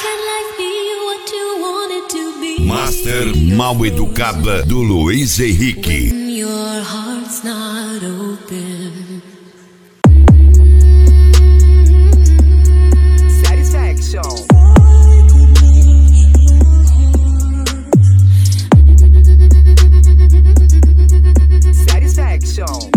Master Mal Educada do Luiz Henrique. Your heart's not open. Satisfaction. Satisfaction.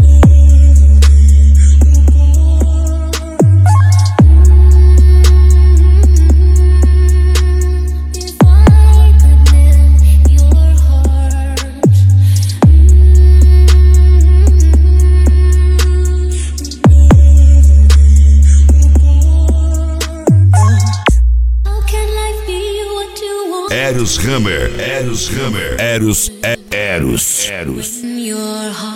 Eros Hammer, Eros Hammer, Eros. Your heart.